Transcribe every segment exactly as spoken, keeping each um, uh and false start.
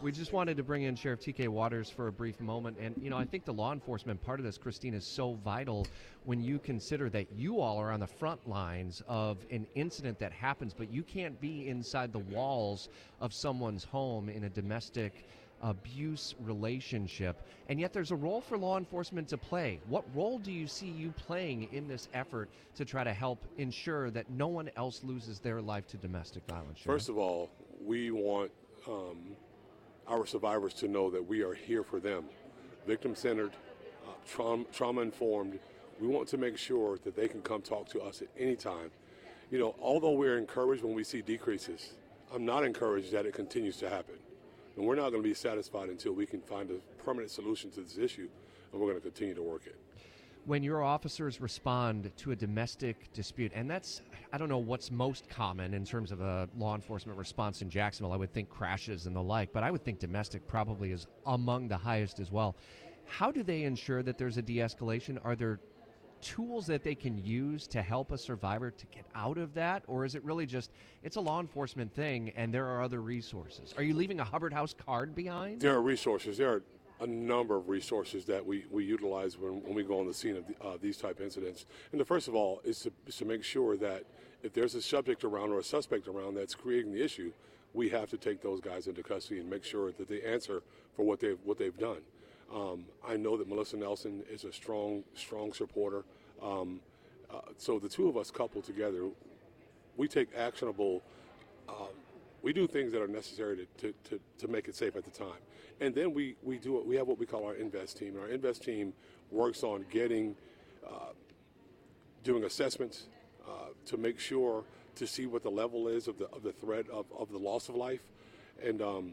We just wanted to bring in Sheriff T K Waters for a brief moment. And, you know, I think the law enforcement part of this, Christine, is so vital when you consider that you all are on the front lines of an incident that happens, but you can't be inside the walls of someone's home in a domestic abuse relationship. And yet there's a role for law enforcement to play. What role do you see you playing in this effort to try to help ensure that no one else loses their life to domestic violence? Sheriff? First of all, we want um, our survivors to know that we are here for them, victim-centered, uh, trauma, trauma-informed. We want to make sure that they can come talk to us at any time. You know, although we're encouraged when we see decreases, I'm not encouraged that it continues to happen. And we're not going to be satisfied until we can find a permanent solution to this issue, and we're going to continue to work it. When your officers respond to a domestic dispute, and that's, I don't know what's most common in terms of a law enforcement response in Jacksonville. I would think crashes and the like, but I would think domestic probably is among the highest as well. How do they ensure that there's a de-escalation? Are there tools that they can use to help a survivor to get out of that? Or is it really just, it's a law enforcement thing and there are other resources? Are you leaving a Hubbard House card behind? There are resources. There are a number of resources that we, we utilize when, when we go on the scene of the, uh, these type incidents. And the first of all is to, is to make sure that if there's a subject around or a suspect around that's creating the issue, we have to take those guys into custody and make sure that they answer for what they've, what they've done. Um, I know that Melissa Nelson is a strong, strong supporter. Um, uh, so the two of us coupled together, we take actionable, um, we do things that are necessary to, to, to, to make it safe at the time. And then we, we do we have what we call our Invest team. And our Invest team works on getting, uh, doing assessments uh, to make sure to see what the level is of the of the threat of, of the loss of life. And um,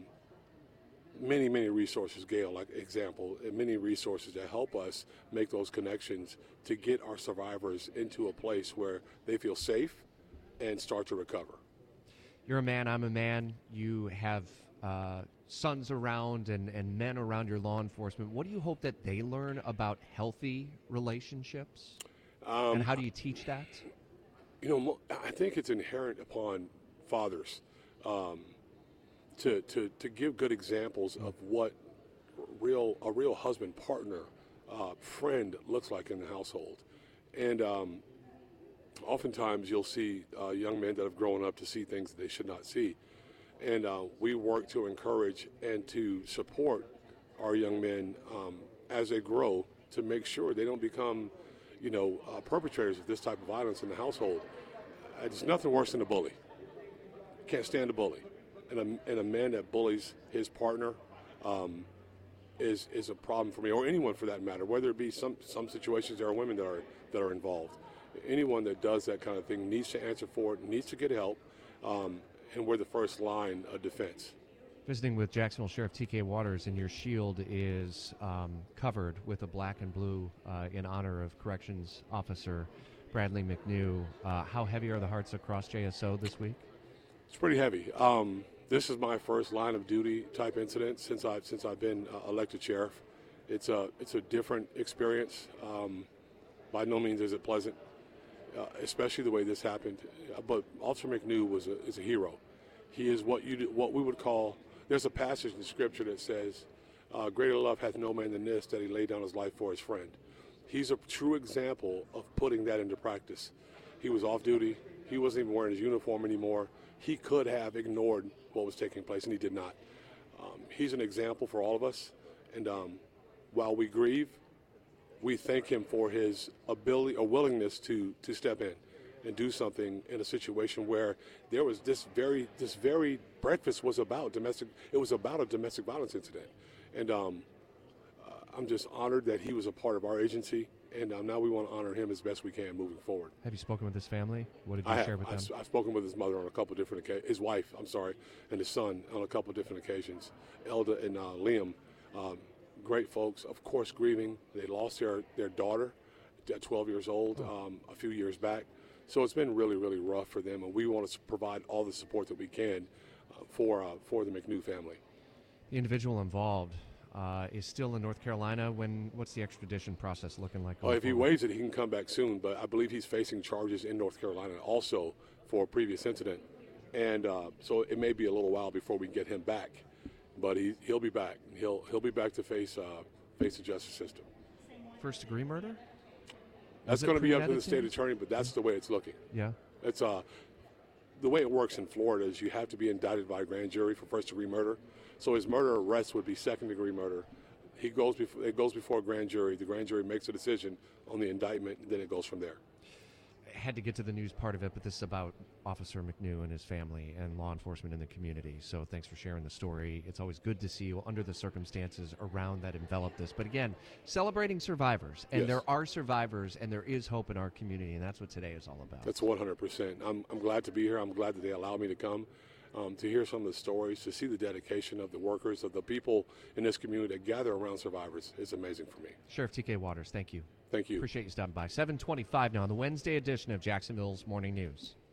many, many resources, Gail, like example, and many resources that help us make those connections to get our survivors into a place where they feel safe and start to recover. You're a man, I'm a man. You have uh, sons around and, and men around your law enforcement. What do you hope that they learn about healthy relationships? Um, and how do you teach that? You know, I think it's inherent upon fathers um, to, to, to give good examples of what real a real husband, partner, uh, friend looks like in the household. And um, oftentimes you'll see uh, young men that have grown up to see things that they should not see. And uh, we work to encourage and to support our young men um, as they grow to make sure they don't become, you know, uh, perpetrators of this type of violence in the household. Uh, there's nothing worse than a bully. Can't stand a bully. And a, and a man that bullies his partner um, is is a problem for me, or anyone for that matter, whether it be some, some situations there are women that are, that are involved. Anyone that does that kind of thing needs to answer for it, needs to get help, um, and we're the first line of defense. Visiting with Jacksonville Sheriff T K Waters, and your shield is um, covered with a black and blue uh, in honor of Corrections Officer Bradley McNew. Uh, how heavy are the hearts across J S O this week? It's pretty heavy. Um, this is my first line of duty type incident since I've since I've been uh, elected sheriff. It's a it's a different experience. Um, by no means is it pleasant, uh, especially the way this happened. Uh, but Officer McNew was a, is a hero. He is what you do, what we would call. There's a passage in Scripture that says, uh, "Greater love hath no man than this, that he laid down his life for his friend." He's a true example of putting that into practice. He was off duty. He wasn't even wearing his uniform anymore. He could have ignored what was taking place, and he did not. Um, he's an example for all of us. And um, while we grieve, we thank him for his ability or willingness to to step in and do something in a situation where there was this very this very breakfast was about domestic. It was about a domestic violence incident, and um, uh, I'm just honored that he was a part of our agency. And um, now we want to honor him as best we can moving forward. Have you spoken with his family? What did you I share have. with them? I've, I've spoken with his mother on a couple different occasions, his wife, I'm sorry, and his son on a couple different occasions. Elda and uh, Liam, um, great folks, of course, grieving. They lost their, their daughter at twelve years old um, a few years back. So it's been really, really rough for them, and we want to provide all the support that we can uh, for uh, for the McNew family. The individual involved uh, is still in North Carolina. When what's the extradition process looking like? Well, if he waives it, he can come back soon, but I believe he's facing charges in North Carolina also for a previous incident. And uh, so it may be a little while before we get him back. but he he'll be back. He'll he'll be back to face uh, face the justice system. First degree murder? That's going to be up to the state attorney, but that's the way it's looking. Yeah. It's uh, the way it works in Florida is you have to be indicted by a grand jury for first degree murder. So his murder arrest would be second degree murder. He goes before it goes before a grand jury. The grand jury makes a decision on the indictment, and then it goes from there. Had to get to the news part of it, but this is about Officer McNew and his family and law enforcement in the community. So thanks for sharing the story. It's always good to see you under the circumstances around that envelop this. But again, celebrating survivors. And Yes. there are survivors, and there is hope in our community, and that's what today is all about. That's one hundred percent. I'm, I'm glad to be here. I'm glad that they allowed me to come, um, to hear some of the stories, to see the dedication of the workers, of the people in this community that gather around survivors. It's amazing for me. Sheriff T K Waters, thank you. Thank you. Appreciate you stopping by. seven twenty-five now on the Wednesday edition of Jacksonville's Morning News.